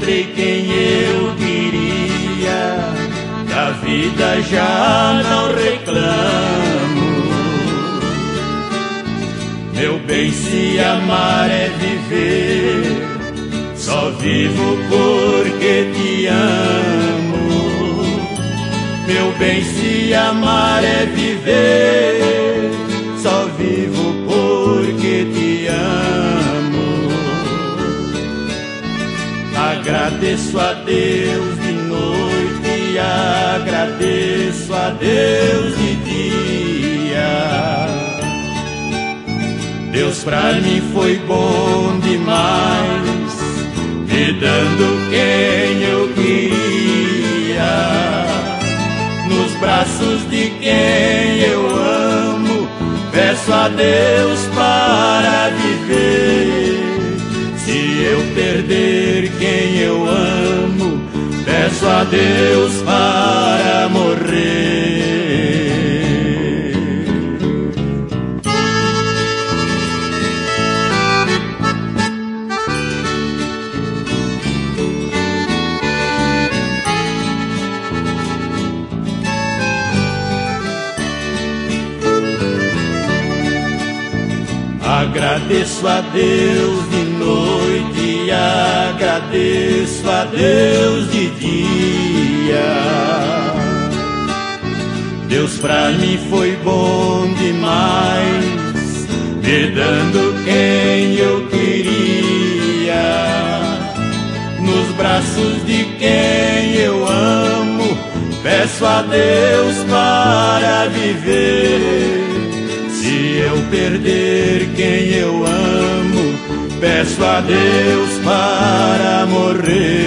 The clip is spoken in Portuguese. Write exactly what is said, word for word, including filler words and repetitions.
encontrei quem eu queria, da vida já não reclamo. Meu bem, se amar é viver, só vivo porque te amo. Meu bem, se amar é viver, só vivo porque te amo. Agradeço a Deus de noite, agradeço a Deus de dia. Deus pra mim foi bom demais, me dando quem eu queria. Nos braços de quem eu amo, peço a Deus para viver. Se eu perder quem eu amo, peço a Deus para morrer. Agradeço a Deus de noite, agradeço a Deus de dia. Deus pra mim foi bom demais, me dando quem eu queria. Nos braços de quem eu amo, peço a Deus para viver. Se eu perder quem eu amo, peço a Deus para morrer.